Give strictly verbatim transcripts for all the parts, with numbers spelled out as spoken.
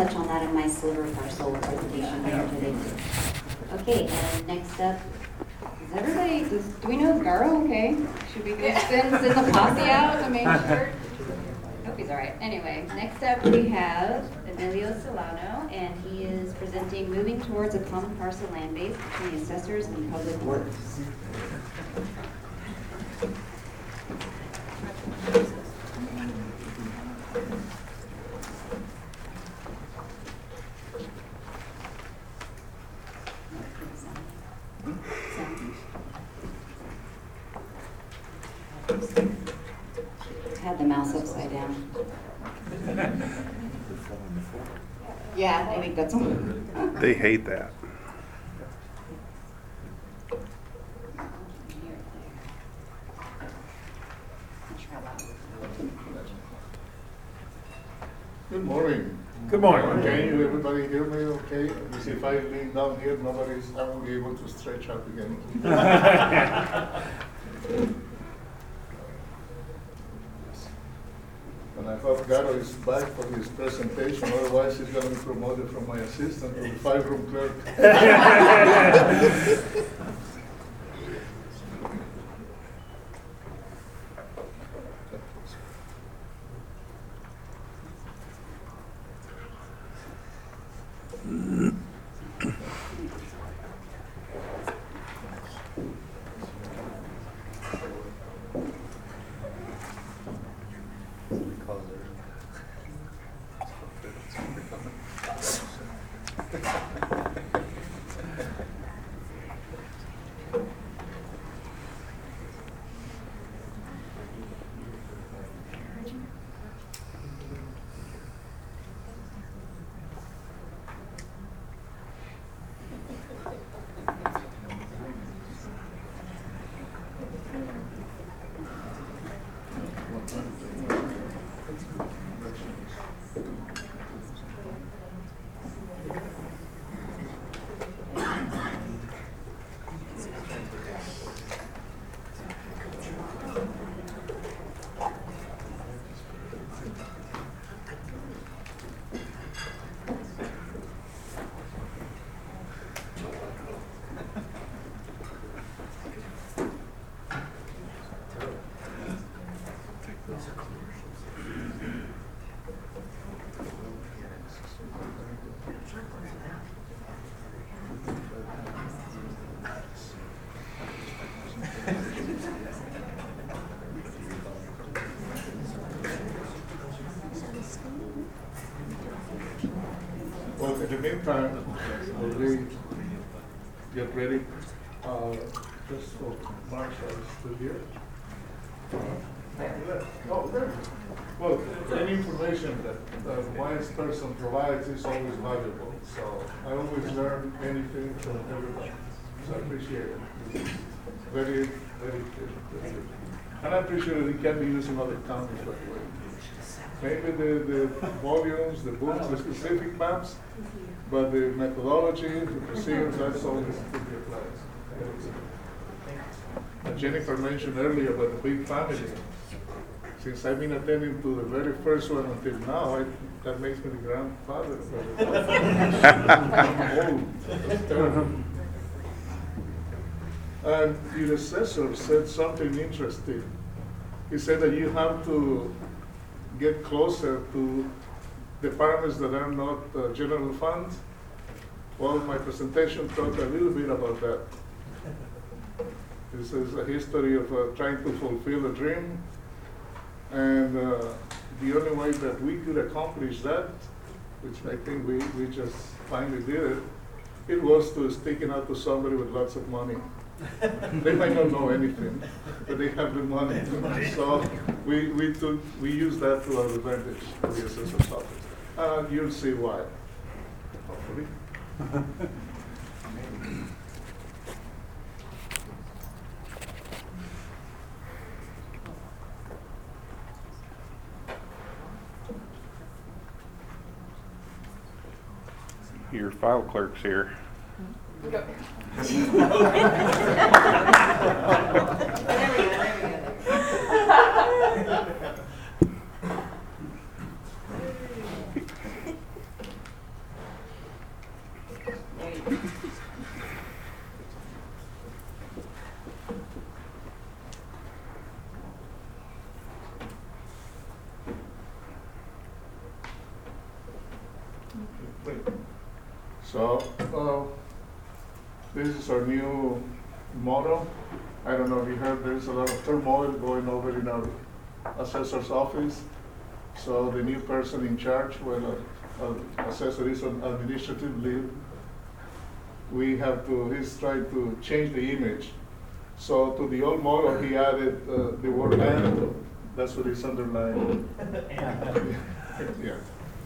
touch on that in my sliver parcel presentation later today. Okay, and next up, is everybody, does, do we know is Garo okay? Should we go send, send the posse out to make sure? Hope he's all right. Anyway, next up we have Emilio Solano, and he is presenting Moving Towards a Common Parcel Land Base Between Assessors and Public Works. Had the mouse upside down. Yeah, I think that's one. They hate that. Good morning. Good morning. Can you, everybody hear me okay? Because if I lean down here, nobody's, I won't be able to stretch up again. And I hope Garo is back for his presentation, otherwise he's gonna be promoted from my assistant to the five-room clerk. Well, in the meantime, while we get ready, uh, just for Marshall is still here. Oh, there. Well, any information that a wise person provides is always valuable. So I always learn anything from everybody. So I appreciate it. It's very, very good. And I appreciate it. It can be used in other counties, by the way. Maybe the, the volumes, the books, the specific maps, but the methodology, the procedures, that's always to be applied. And Jennifer mentioned earlier about the big family. Since I've been attending to the very first one until now, I, that makes me the grandfather. I'm old. That's terrible. And your assessor said something interesting. He said that you have to get closer to departments that are not uh, general funds. Well, my presentation talked a little bit about that. This is a history of uh, trying to fulfill a dream. And uh, the only way that we could accomplish that, which I think we, we just finally did it, it was to stick it out to somebody with lots of money. They might not know anything, but they have the money. So we we took we used that to our advantage, the assessor's office. Uh, you'll see why, hopefully. Your file clerk's here. There we go, there we go. Great. So, uh, this is our new motto. I don't know if you heard, there's a lot of turmoil going over in our assessor's office. So the new person in charge, when an assessor is on administrative leave, we have to, he's trying to change the image. So to the old motto, he added uh, the word "and." That's what is underlined. Yeah.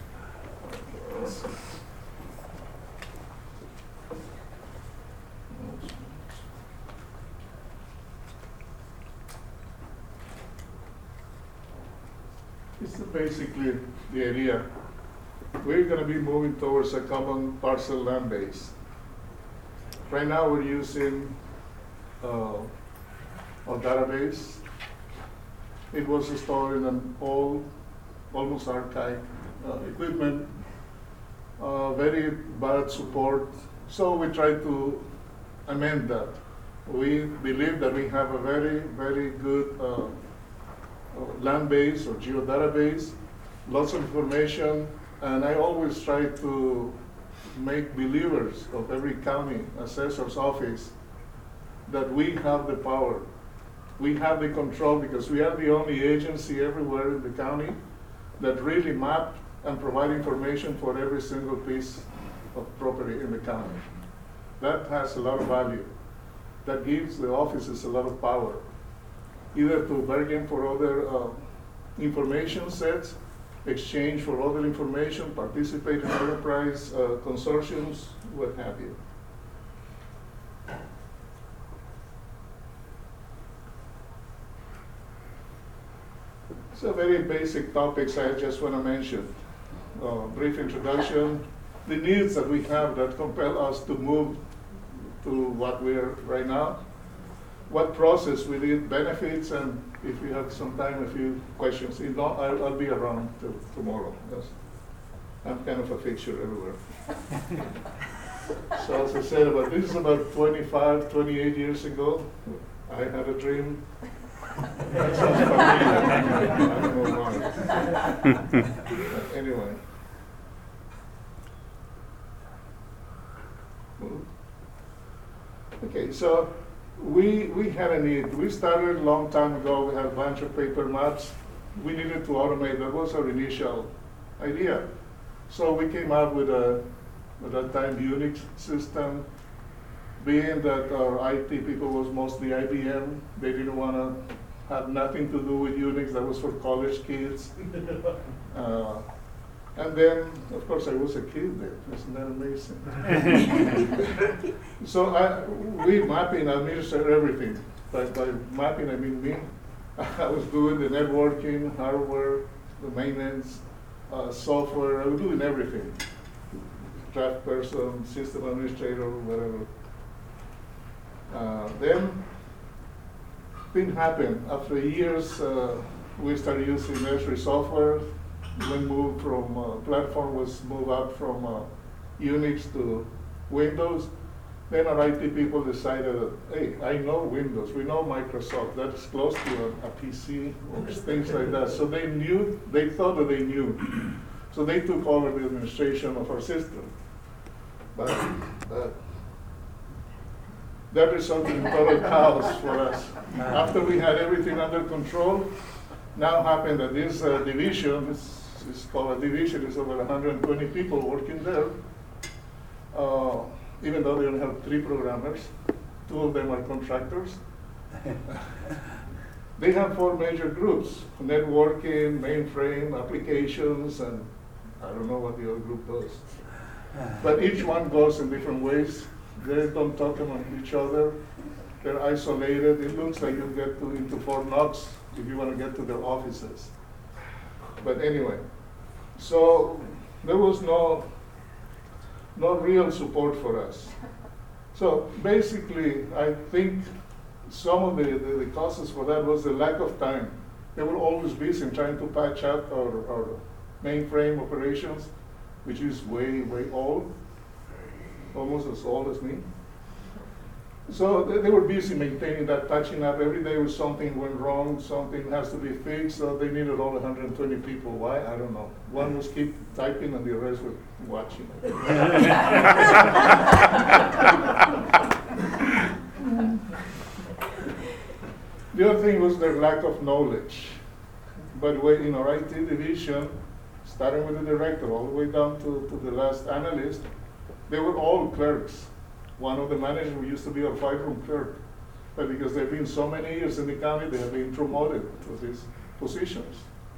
This is basically the idea. We're going to be moving towards a common parcel land base. Right now, we're using uh, a database. It was installed in an old, almost archaic uh, equipment, uh, very bad support. So we try to amend that. We believe that we have a very, very good uh, land base or geodatabase, lots of information, and I always try to make believers of every county assessor's office that we have the power. We have the control because we are the only agency everywhere in the county that really map and provide information for every single piece of property in the county. That has a lot of value. That gives the offices a lot of power, either to bargain for other uh, information sets, exchange for other information, participate in enterprise uh, consortiums, what have you. So very basic topics I just want to mention. Uh, brief introduction, the needs that we have that compel us to move to what we are right now. What process we did, benefits, and if we have some time, a few questions. If not, I'll, I'll be around till tomorrow. Yes. I'm kind of a fixture everywhere. So as I said, about this is about twenty-five, twenty-eight years ago. I had a dream. That sounds familiar. I don't know why. Anyway. Okay, so we we had a need. We started a long time ago. We had a bunch of paper maps. We needed to automate. That was our initial idea. So we came out with a, at that time, Unix system. Being that our I T people was mostly I B M, they didn't want to have nothing to do with Unix. That was for college kids. Uh, And then, of course, I was a kid then. Isn't that amazing? So I, we mapping, administer everything. By, by mapping, I mean me. I was doing the networking, hardware, the maintenance, uh, software. I was doing everything. Draft person, system administrator, whatever. Uh, then, thing happened. After years, uh, we started using nursery software. When moved from uh, platform was moved up from uh, Unix to Windows, then our I T people decided, that, hey, I know Windows, we know Microsoft, that's close to a, a P C or things like that. So they knew, they thought that they knew. So they took over the administration of our system. But uh, that resulted in total chaos for us. After we had everything under control, now happened that this uh, division, this is called a division, it's over one hundred twenty people working there. Uh, even though they only have three programmers, two of them are contractors. They have four major groups: networking, mainframe, applications, and I don't know what the other group does. But each one goes in different ways. They don't talk among each other. They're isolated. It looks like you get to, into Fort Knox if you want to get to their offices. But anyway, so there was no, no real support for us. So basically, I think some of the, the, the causes for that was the lack of time. They were always busy in trying to patch up our, our mainframe operations, which is way, way old. almost as old as me. So they, they were busy maintaining that, touching up. Every day was something went wrong, something has to be fixed, so they needed all one hundred twenty people. Why? I don't know. One was keep typing and the rest were watching. The other thing was their lack of knowledge. By the way, in our I T division, starting with the director all the way down to, to the last analyst, they were all clerks. One of the managers used to be a five-room clerk, but because they've been so many years in the county, they have been promoted to these positions.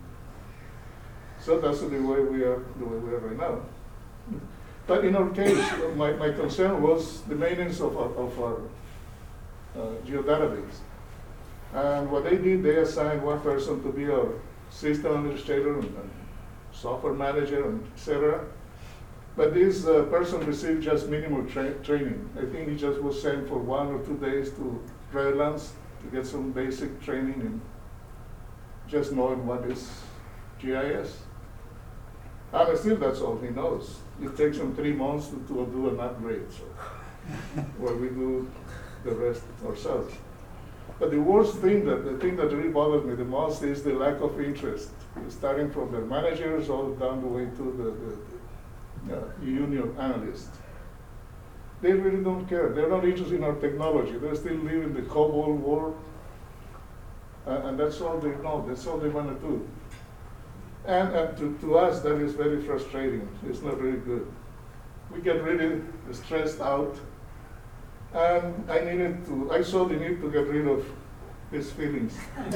So that's the way we are, the way we are right now. But in our case, my, my concern was the maintenance of our, of our uh, geodatabase. And what they did, they assigned one person to be our system administrator and, and software manager, and et cetera. But this uh, person received just minimal tra training. I think he just was sent for one or two days to Redlands to get some basic training in just knowing what is G I S. And still, that's all he knows. It takes him three months to, to do an upgrade, so where we do the rest ourselves. But the worst thing, that the thing that really bothers me the most is the lack of interest, starting from the managers all down the way to the, the uh, junior analysts. They really don't care. They're not interested in our technology. They still live in the COBOL world, uh, and that's all they know. That's all they want to do. And, and to, to us, that is very frustrating. It's not really good. We get really stressed out. And I needed to, I saw the need to get rid of these feelings. We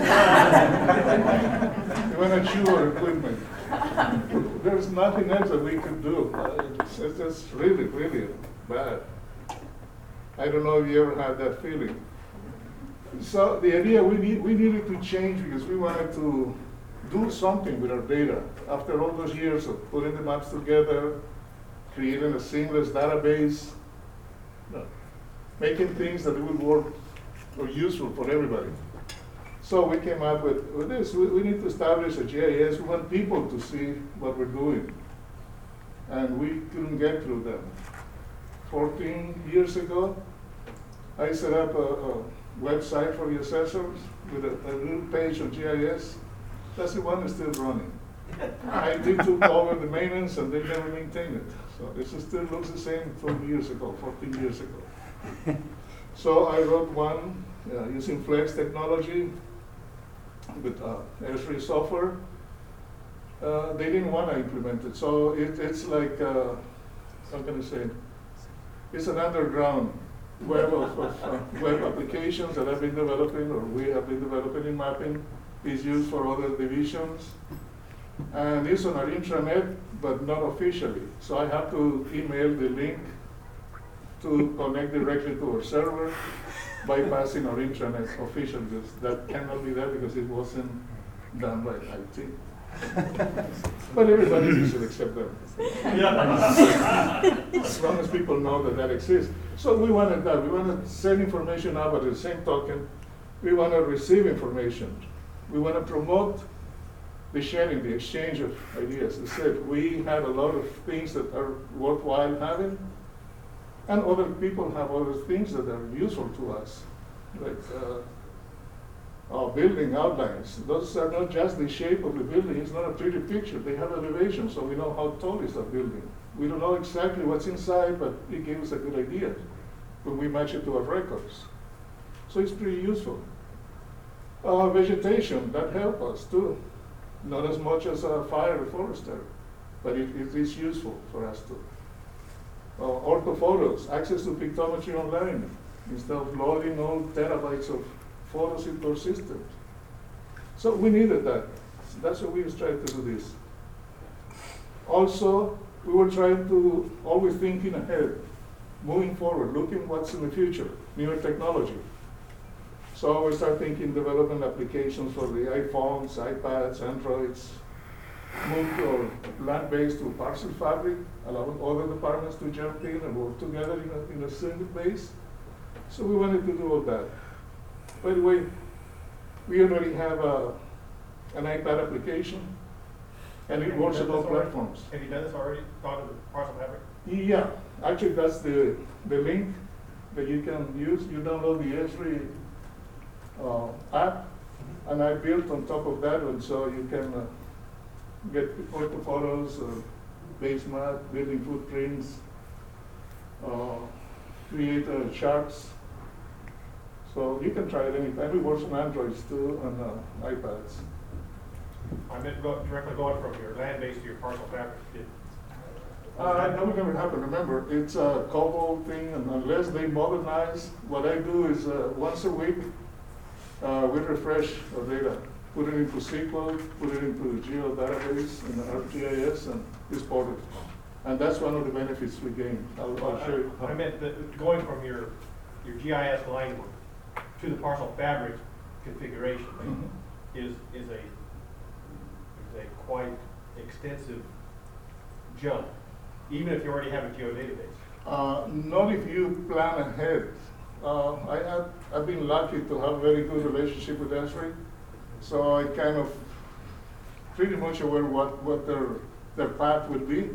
want to chew our equipment. There's nothing else that we could do. Uh, it's, it's just really, really bad. I don't know if you ever had that feeling. So the idea, we, need, we needed to change because we wanted to do something with our data. After all those years of putting the maps together, creating a seamless database, uh, making things that would work or useful for everybody. So we came up with, with this. We, we need to establish a G I S. We want people to see what we're doing. And we couldn't get through them. fourteen years ago, I set up a, a website for the assessors with a, a little page of G I S. That's the one that's still running. I did took over the maintenance and they never maintained it. So it still looks the same twelve years ago, fourteen years ago. So I wrote one uh, using Flex technology with uh, Esri software. Uh, they didn't want to implement it. So it, it's like, uh, how can I say it? It's an underground web of, of uh, web applications that I've been developing, or we have been developing in mapping. It's used for other divisions. And it's on our intranet, but not officially. So I have to email the link to connect directly to our server, bypassing our intranet officially. Because that cannot be there because it wasn't done by I T. But everybody should accept that. As long as people know that that exists. So we wanted that. We want to send information out, but at the same token, we want to receive information. We want to promote the sharing, the exchange of ideas. As I said, we have a lot of things that are worthwhile having, and other people have other things that are useful to us, like uh, our building outlines. Those are not just the shape of the building. It's not a pretty picture. They have elevation, so we know how tall is that building. We don't know exactly what's inside, but it gives us a good idea when we match it to our records. So it's pretty useful. Uh, vegetation, that helps us too. Not as much as a fire or forester, but it, it is useful for us too. Uh, orthophotos, access to pictometry online, instead of loading all terabytes of photos into our systems. So we needed that. So that's why we was trying to do this. Also, we were trying to always thinking ahead, moving forward, looking what's in the future, newer technology. So we start thinking development applications for the iPhones, iPads, Androids, move our land-based to parcel fabric, allowing other departments to jump in and work together in a, in a single base. So we wanted to do all that. By the way, we already have a, an iPad application, and it works on all platforms. Have you done this already, thought of the parcel fabric? Yeah, actually, that's the, the link that you can use. You download the Esri uh, app, and I built on top of that one, so you can uh, get ortho photos, uh, base map, building footprints, uh, create uh, charts. So you can try it anytime. It works on Androids too, and uh, iPads. I meant go, directly going from your land base to your parcel fabric. It- Uh, that would never happen. Remember, it's a COBOL thing, and unless they modernize, what I do is uh, once a week, uh, we refresh our data, put it into S Q L, put it into the Geo database and ArcGIS, and export it. And that's one of the benefits we gain. I'll, I'll show you. I I meant that going from your, your G I S line work to the parcel fabric configuration Mhm. is, is a, is a quite extensive jump, even if you already have a geodatabase. Uh, not if you plan ahead. Uh, I have, I've been lucky to have a very good relationship with Esri, so I kind of pretty much aware what, what their, their path would be.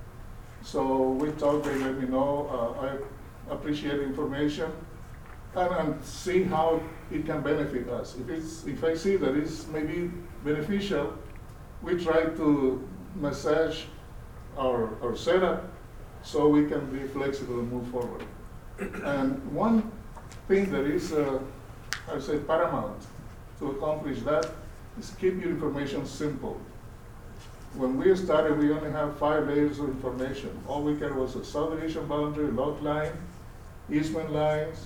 So we talk, they let me know, uh, I appreciate the information, and, and see how it can benefit us. If it's, if I see that it's maybe beneficial, we try to massage our, our setup so we can be flexible and move forward. And one thing that is, uh, I say paramount to accomplish that is keep your information simple. When we started, we only have five layers of information. All we cared was a subdivision boundary, lot line, easement lines,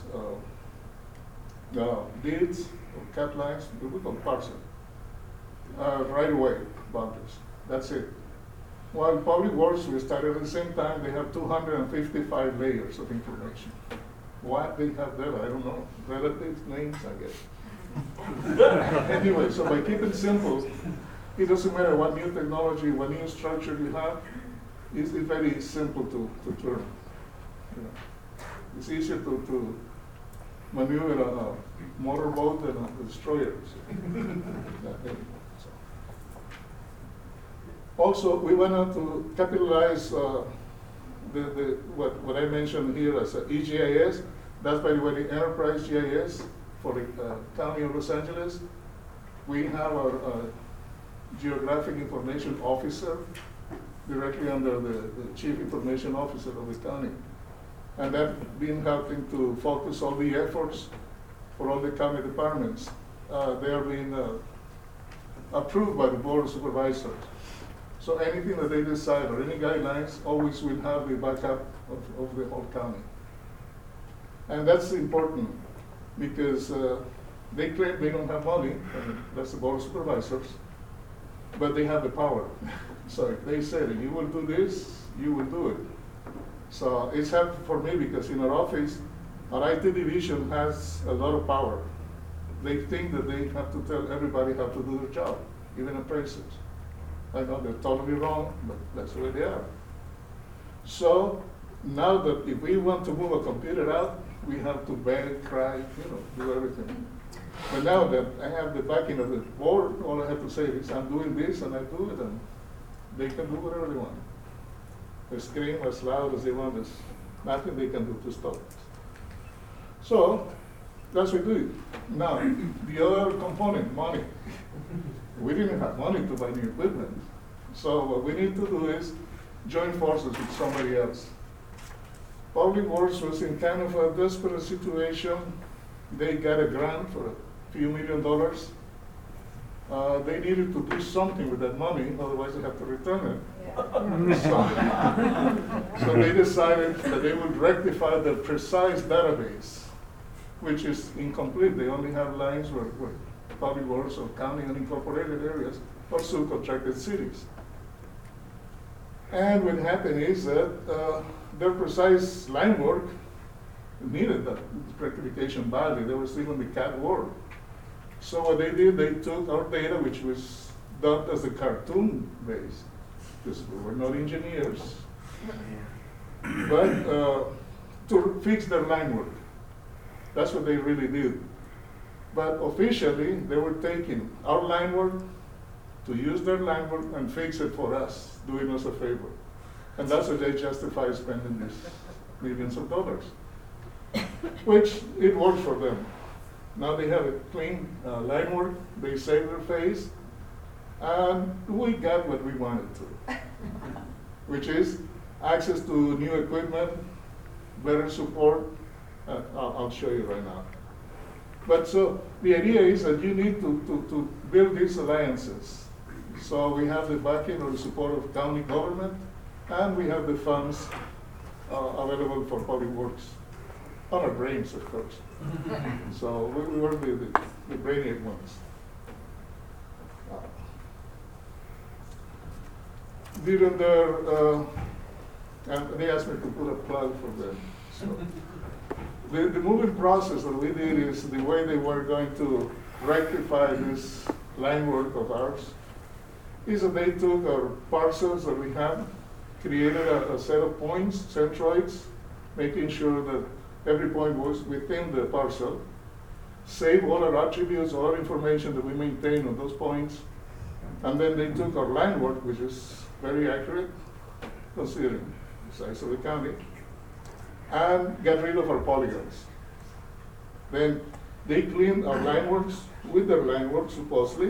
uh, uh, deeds, or cat lines, we call parcel, uh, right away boundaries. That's it. While Public Works, we started at the same time, they have two hundred fifty-five layers of information. Why they have that, I don't know. Relatives, names, I guess. Anyway, so by keeping it simple, it doesn't matter what new technology, what new structure you have, it's, it's very simple to, to turn. You know. It's easier to, to maneuver a, a motorboat than a destroyer. So. Also, we wanted to capitalize uh, the, the, what, what I mentioned here as a E G I S. That's by the way the Enterprise G I S for the uh, County of Los Angeles. We have our uh, Geographic Information Officer directly under the, the Chief Information Officer of the county. And that's been helping to focus all the efforts for all the county departments. Uh, they are being uh, approved by the Board of Supervisors. So anything that they decide or any guidelines always will have the backup of, of the whole county. And that's important because uh, they claim they don't have money, and that's the Board of Supervisors, but they have the power. So if they say that you will do this, you will do it. So it's helpful for me because in our office, our I T division has a lot of power. They think that they have to tell everybody how to do their job, even appraisers. I know they're totally wrong, but that's the way they are. So now that if we want to move a computer out, we have to beg, cry, you know, do everything. But now that I have the backing of the board, all I have to say is I'm doing this and I do it, and they can do whatever they want. They scream as loud as they want. There's nothing they can do to stop it. So that's what we do. Now, the other component, money. We didn't have money to buy new equipment. So what we need to do is join forces with somebody else. Public Works was in kind of a desperate situation. They got a grant for a few million dollars. Uh, they needed to do something with that money, otherwise they have to return it. Yeah. So, so they decided that they would rectify the precise database, which is incomplete. They only have lines where, where Public Works or county unincorporated areas or subcontracted cities. And what happened is that uh, their precise line work needed that rectification badly. They were still in the C A D world. So what they did, they took our data, which was dubbed as the cartoon base, because we were not engineers, but uh, to fix their line work. That's what they really did. But officially, they were taking our line work to use their line work and fix it for us, doing us a favor. And that's what they justify spending these millions of dollars, which it works for them. Now they have a clean uh, line work, they save their face, and we got what we wanted to, which is access to new equipment, better support. Uh, I'll, I'll show you right now. But so the idea is that you need to, to, to build these alliances. So we have the backing or the support of county government, and we have the funds uh, available for public works, on our brains, of course. So we, we were the, the, the brainiac ones. Uh, During their, uh, and they asked me to put a plug for them. So the, the moving process that we did is the way they were going to rectify this line work of ours is that they took our parcels that we had, created a, a set of points, centroids, making sure that every point was within the parcel, save all our attributes, all our information that we maintain on those points, and then they took our line work, which is very accurate, considering the size of the county, and got rid of our polygons. Then they cleaned our line works with their line work, supposedly.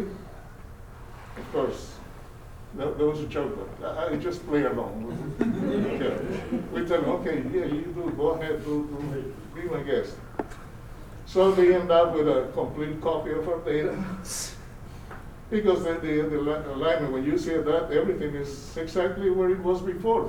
Of course, that, that was a joke, but I, I just play along. Yeah. We tell them, okay, yeah, you do, go ahead, do, do, be my guest. So they end up with a complete copy of our data. Because the, the, the alignment, when you see that, everything is exactly where it was before.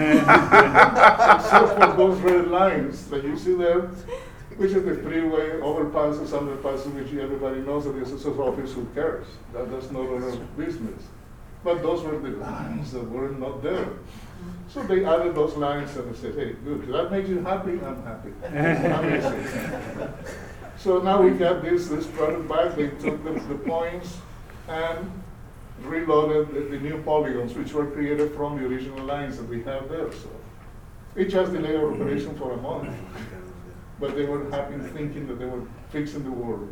Except for those red lines that you see there, which is the freeway, overpasses, underpasses, which everybody knows that the assessor's office, who cares? That, that's not our business. But those were the lines that were not there. So they added those lines and they said, hey, good, if that makes you happy, I'm happy. Amazing. So now we got this, this product back, they took the, the points and reloaded the, the new polygons, which were created from the original lines that we have there. So it just delayed our operation for a month. But they were happy thinking that they were fixing the world.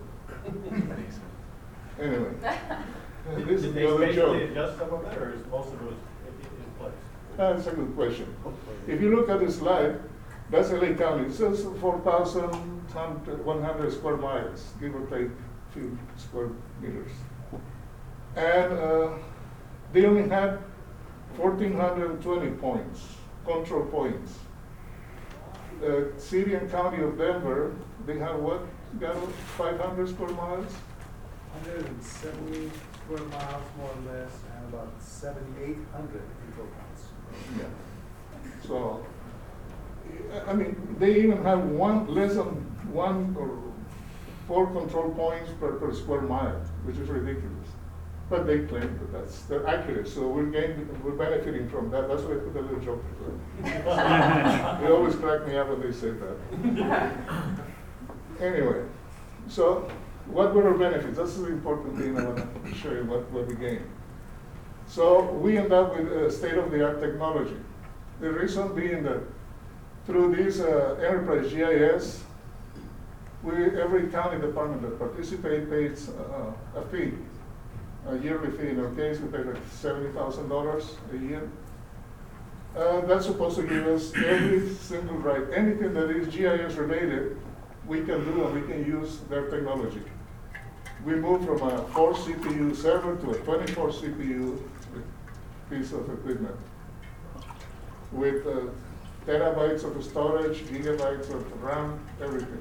Anyway, this is Did the they other basically joke. adjust some of it, or is most of it was in, in place? That's a good question. If you look at the slide, that's L A County. It says four thousand one hundred square miles, give or take a few square meters. And uh, they only had one thousand four hundred twenty points, control points. The city and county of Denver, they have what, got five hundred square miles? one hundred seventy square miles, more or less, and about seventy-eight hundred control points. Yeah. So, I I mean, they even have one, less than one or four control points per, per square mile, which is ridiculous. But they claim that that's, they're accurate, so we're gaining, we're benefiting from that. That's why I put a little joke to it. They always crack me up when they say that. Anyway, so what were our benefits? That's the important thing I want to show you what, what we gain. So we end up with uh, state-of-the-art technology. The reason being that through this uh, enterprise G I S, we, every county department that participates pays uh, a fee. A yearly fee. In our case, we pay like seventy thousand dollars a year. Uh, that's supposed to give us every single right. Anything that is G I S related, we can do and we can use their technology. We moved from a four C P U server to a twenty-four C P U piece of equipment with uh, terabytes of storage, gigabytes of RAM, everything.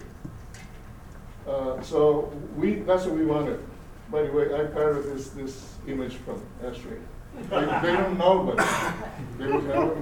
Uh, so we, that's what we wanted. By the way, I paired this, this image from S-Ray. They, they don't know, but they will never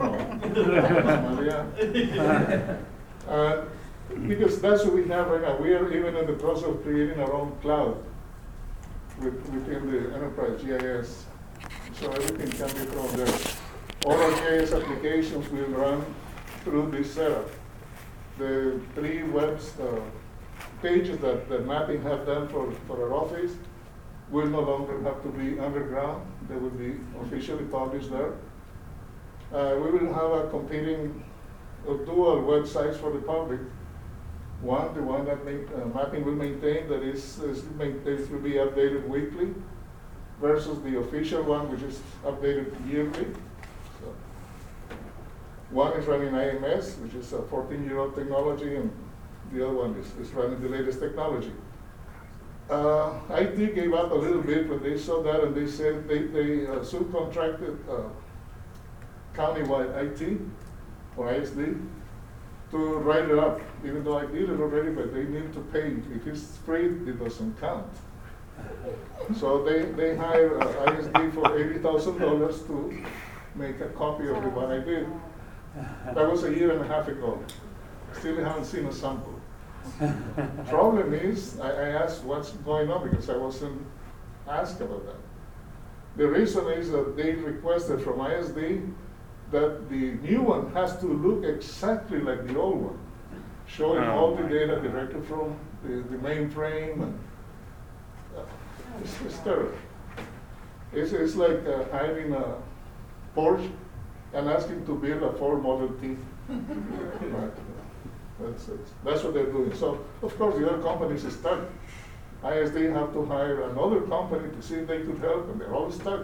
know. Maria. Uh, because that's what we have right now. We are even in the process of creating our own cloud with, within the enterprise G I S. So everything can be from there. All our G I S applications will run through this setup. The three webs, uh, pages that, that mapping have done for, for our office will no longer have to be underground. They will be officially published there. Uh, we will have a competing uh, dual websites for the public. One, the one that make, uh, mapping will maintain, that is, is main, this will be updated weekly, versus the official one, which is updated yearly. So, One is running I M S, which is a fourteen-year-old technology, and the other one is, is running the latest technology. Uh, I T gave up a little bit when they saw that, and they said they, they uh, subcontracted uh, countywide I T, or I S D, to write it up, even though I did it already, but they need to pay. If it's free, it doesn't count. So they, they hire uh, I S D for eighty thousand dollars to make a copy of the one I did. That was a year and a half ago. Still haven't seen a sample. Problem is, I, I asked what's going on because I wasn't asked about that. The reason is that they requested from I S D that the new one has to look exactly like the old one, showing Oh all the my data God. directly from the, the mainframe, and uh, it's, it's terrible. It's, it's like uh, having a Porsche and asking to build a Ford Model T. Right. That's, that's, that's what they're doing. So, of course, the other companies are stuck. I S D have to hire another company to see if they could help, and they're all stuck.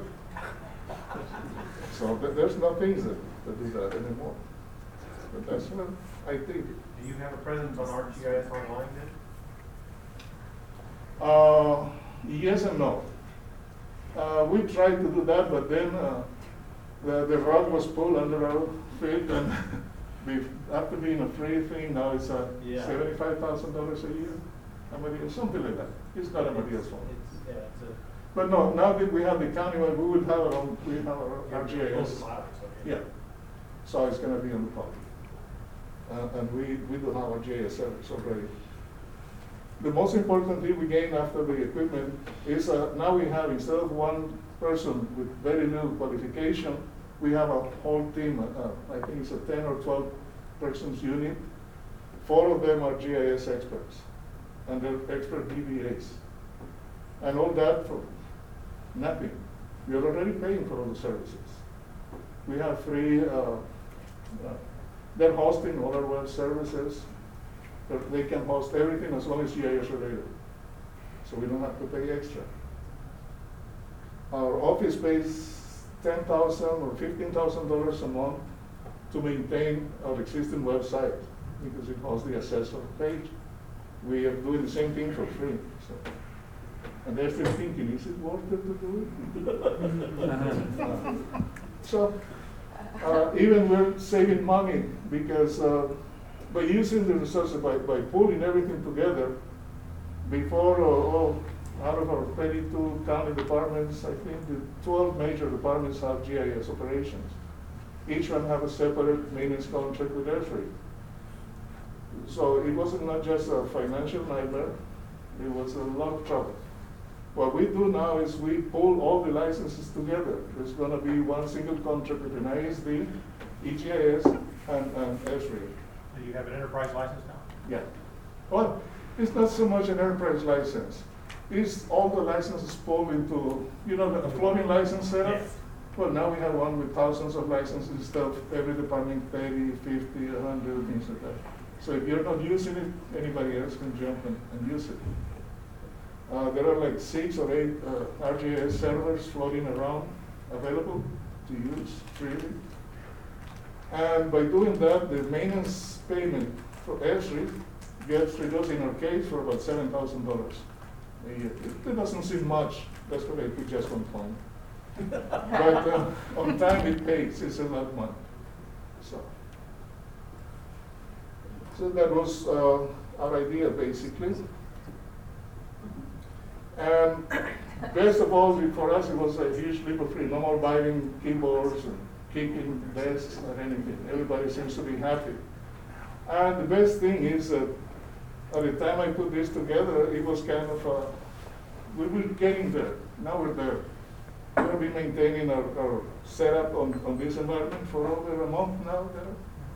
So th there's no things that, that do that anymore. But that's what I think. Do you have a presence on ArcGIS Online then? Uh, yes and no. Uh, we tried to do that, but then uh, the, the rug was pulled under our feet, and we, after being a free thing, now it's uh, Yeah. seventy-five thousand dollars a year, Amarillo, something like that. It's not Amarillo's fault. It's, yeah, it's a. But no, now that we have the county, we would have our own, we have our you're- R G you're I close S. to Miles, okay. Yeah, so it's gonna be on the public. Uh, and we, we do have our G I S service already. The most important thing we gain after the equipment is uh, now we have, instead of one person with very little qualification, we have a whole team, uh, I think it's a ten or twelve persons unit. Four of them are G I S experts, and they're expert D B As. And all that for nothing. We are already paying for all the services. We have free, uh, uh, they're hosting all our web services. They're- They can host everything as long as G I S related. So we don't have to pay extra. Our office pays ten thousand or fifteen thousand dollars a month to maintain our existing website because it hosts the assessor page. We are doing the same thing for free. So. And they're still thinking, is it worth it to do it? Uh, So, uh, even we're saving money because uh, by using the resources, by, by pulling everything together, before, uh, oh, out of our thirty-two county departments, I think the twelve major departments have G I S operations. Each one have a separate maintenance contract with Airstream. So it wasn't not just a financial nightmare, it was a lot of trouble. What we do now is we pull all the licenses together. There's gonna be one single contract between I S D, E G I S, and, and Airstream. Do you have an enterprise license now? Yeah. Well, it's not so much an enterprise license. It's all the licenses pulled into, you know, the floating license setup? Yes. Well, now we have one with thousands of licenses instead of every department thirty, fifty, a hundred, things like that. So if you're not using it, anybody else can jump and, and use it. Uh, there are like six or eight uh, R G I S servers floating around available to use freely. And by doing that, the maintenance payment for Airstream gets reduced in our case for about seven thousand dollars a year. It, it doesn't seem much, that's what I put just one point. But uh, on time it pays, it's a lot of money. So, so that was uh, our idea basically. And best of all, for us, it was a huge leap of freedom. No more buying keyboards and kicking desks or anything. Everybody seems to be happy. And the best thing is that at the time I put this together, it was kind of, uh, we were getting there. Now we're there. We're going to be maintaining our, our setup on, on this environment for over a month now. There.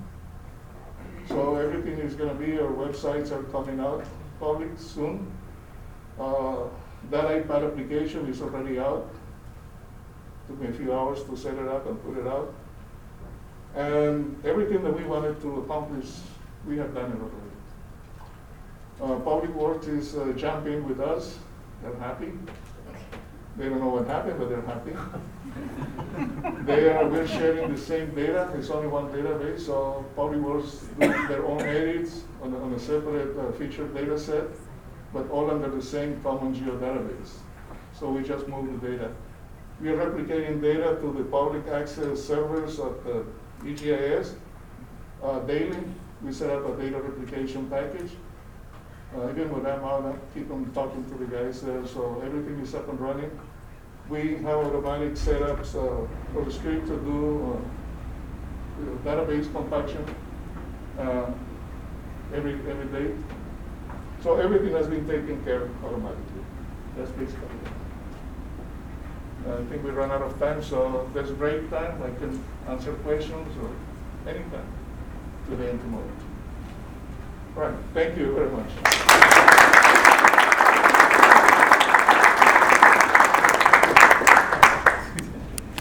So everything is going to be, our websites are coming out public soon. Uh, that iPad application is already out. Took me a few hours to set it up and put it out. And everything that we wanted to accomplish, we have done it already. Uh, Public Works is uh, jumping with us. They're happy. They don't know what happened, but they're happy. They are, we're sharing the same data, it's only one database, so Public Works do their own edits on a, on a separate uh, featured data set, but all under the same common geo database. So we just move the data. We are replicating data to the public access servers of the E G I S uh, daily. We set up a data replication package. Uh, even with them out, I keep on talking to the guys there, so everything is up and running. We have automatic setups uh, for the script to do uh, database compaction uh, every every day. So everything has been taken care of automatically. That's basically it. I think we run out of time, so if there's break time, I can answer questions or anytime today and tomorrow. Right, thank you very much.